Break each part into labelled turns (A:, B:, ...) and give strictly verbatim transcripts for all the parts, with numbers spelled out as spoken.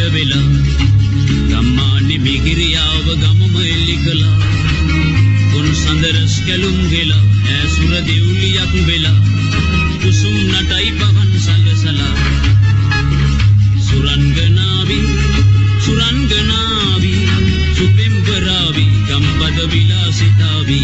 A: වෙලා ගම්මානි මිගිරියාව ගමම එලි කළා ගොන් සඳරස් කැලුම් ගෙලා ඈසුර දෙව්ලියක් වෙලා කුසුම් නටයි පවන් සලසලා සුරංගනාවි සුරංගනාවි සුපෙම්බරාවි ගම්පද විලාසිතාවි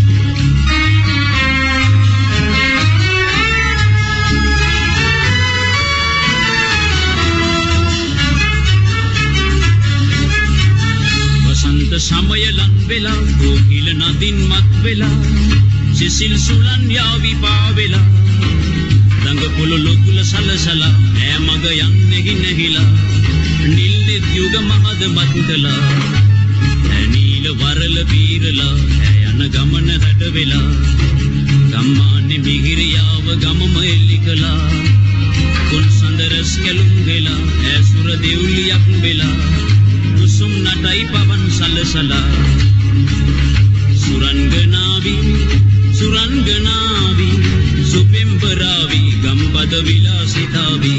A: වසන්ත සමය ලන් වෙලා කෝකිල නදින් මත් වෙලා සිසිල් සුලන් යාවි පාවෙලා දඟ පොළොල කුල සලසලා ඈ මග යන්නේ නැහිලා නිල් නිත් යුග මහද මත්කලා ඈ නීල වරල පීරලා ඈ යන ගමන රැඩ වෙලා ගම්මානි මිහිරියාව ගමම එලි කළා ගොන් සඳරස් කැලුම් ගෙලා ඈ සුර දෙව්ලියක් වෙලා කුසුම් නටයි පවන් සලසලා සුරංගනාවි සුරංගනාවි සුපෙම්බරාවි ගම්පද විලාසිතාවි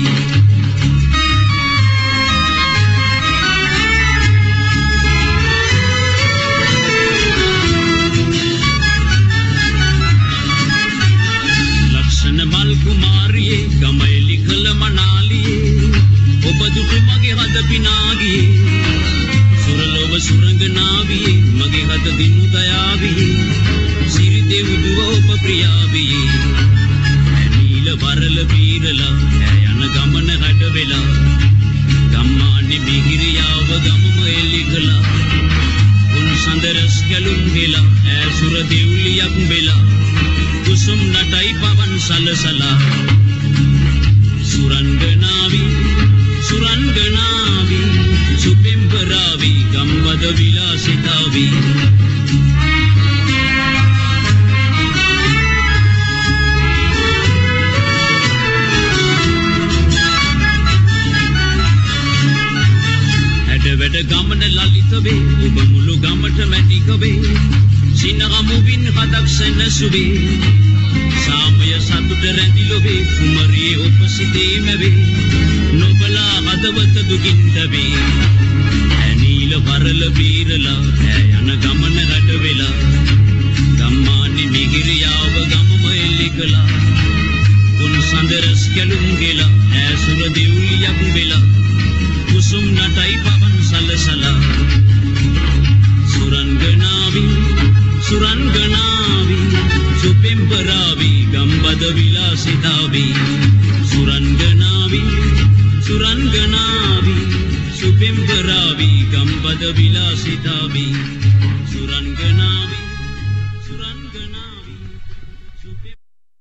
A: ලක්ෂණ මල් කුමාරියේ ගමෙලි කළ මනාලියේ ඔබ දුටු මගේ හද පිනාගියේ සුරලොව සුරංගනාවියේ මගේ හද දිනු දයාවියේ සිරි දෙව්දුව ඔබ ප්‍රියාවියේ නීල වරල පීරලා ඈ යන ගමන රැඩ වෙලා ගම්මානි මිහිරියාව ගමම එලි කළා උන් සඳරස් කැලුම් ගෙලා ඈ සුර දෙව්ලියක් වෙලා කුසුම් නටයි පවන් සලසලා සුරංගනාවි සුරංගනාවි සුපෙම්බරාවි ගම්පද විලාසිතාවි වැඩ ගමන ලලිත වේ ඔබ මුළු ගමට මැටික වේ සිනගමුවින් හදක් සැනසුවේ සාමය සතුට රැඳිලොවේ කුමරියේ ඔබ සිතේ මැවේ නොබලා හදවත දුකින් දැවේ ඈ නීල වරල බීරලා ඈ යන ගමන රැඩ වෙලා ගම්මානි මිහිරියාව ගමම එලි කළා උන් සඳරස් කැලුම් ගෙලා ඈ සුර දෙව්ලියක් වෙලා කුසුම් නටයි පවන් සලසලා සුරංගනාවි සුරංගනාවි සුපෙම්බරාවි ගම්පද විලාසිතාවි සුරංගනාවි සුරංගනාවි සුපෙම්බරාවි ගම්පද විලාසිතාවි සුරංගනාවි